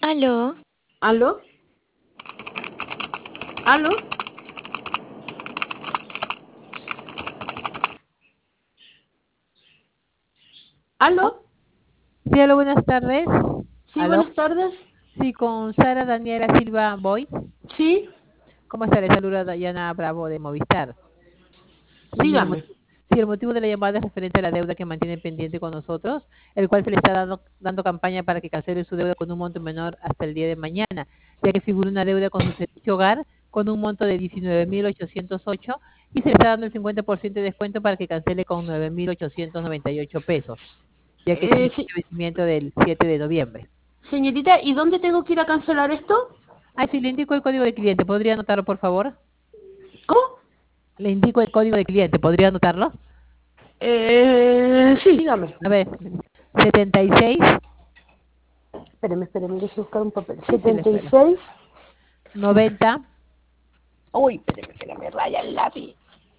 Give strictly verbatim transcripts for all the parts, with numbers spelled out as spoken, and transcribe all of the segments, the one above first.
Aló, ¿Aló? ¿Aló? ¿Aló? Sí, aló, buenas tardes. Sí, Aló. buenas tardes. Sí, con Sara Daniela Silva Boy. Sí, ¿Cómo está? Le saluda Dayana Bravo de Movistar. Sí, el, mo- dígame. sí, el motivo de la llamada es referente a la deuda que mantiene pendiente con nosotros, el cual se le está dando, dando campaña para que cancele su deuda con un monto menor hasta el día de mañana, ya que figura una deuda con su servicio hogar con un monto de diecinueve mil ochocientos ocho y se le está dando el cincuenta por ciento de descuento para que cancele con nueve mil ochocientos noventa y ocho pesos, ya que tiene Eh, fecha sí, de vencimiento del siete de noviembre. señorita, ¿y dónde tengo que ir a cancelar esto? Ah, sí, le indico el código de cliente. ¿Podría anotarlo, por favor? ¿Cómo? Le indico el código de cliente. ¿Podría anotarlo? Eh, sí, dígame. A ver, setenta y seis. Espéreme, espéreme, déjeme buscar un papel. Sí, sí, le setenta y espero. seis. noventa, Uy, espéreme, espéreme, raya el lápiz.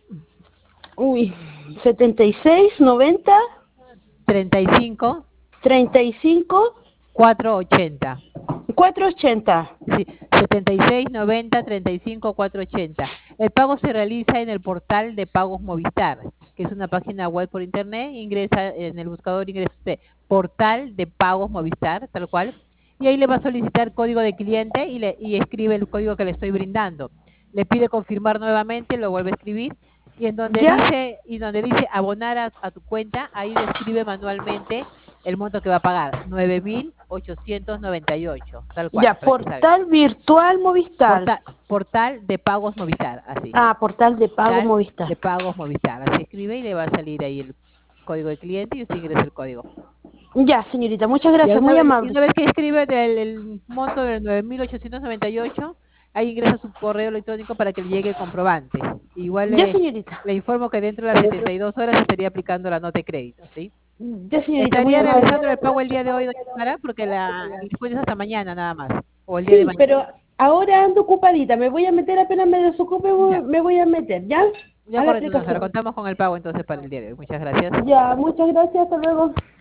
Uy, setenta y seis, noventa, treinta y cinco, treinta y cinco, cuatrocientos ochenta. cuatrocientos ochenta. Sí, setenta y seis, noventa, treinta y cinco, cuatrocientos ochenta. El pago se realiza en el portal de pagos Movistar, que es una página web por internet. Ingresa en el buscador, ingresa usted portal de pagos Movistar, tal cual, y ahí le va a solicitar código de cliente y, le, y escribe el código que le estoy brindando. Le pide confirmar nuevamente, lo vuelve a escribir, y en donde ¿Ya? dice, y donde dice abonar a, a tu cuenta, ahí describe manualmente el monto que va a pagar, nueve mil ochocientos noventa y ocho, tal cual, Ya, para que salga. portal virtual Movistar. Portal, portal de pagos Movistar, así. Ah, portal de pago Portal Movistar. de pagos Movistar. Así escribe y le va a salir ahí el código de cliente y usted ingresa el código. Ya, señorita, muchas Y gracias, una muy vez, y amable. una vez que escribe del, el monto de nueve mil ochocientos noventa y ocho, ahí ingresa su correo electrónico para que le llegue el comprobante. Igual Ya, le, señorita. le informo que dentro de las setenta y dos horas estaría aplicando la nota de crédito, ¿sí? Ya, señorita, muy Estaría amable. realizando el pago el día de hoy, doña Sara, porque la, el descuento es hasta mañana nada más, o el día de Sí, mañana. pero ahora ando ocupadita. Me voy a meter apenas me desocupe, Ya, me voy a meter, ¿ya? ya A la correcto, doña Sara. aplicación. Contamos con el pago entonces para el día de hoy. Muchas gracias. Ya, muchas gracias. Hasta luego.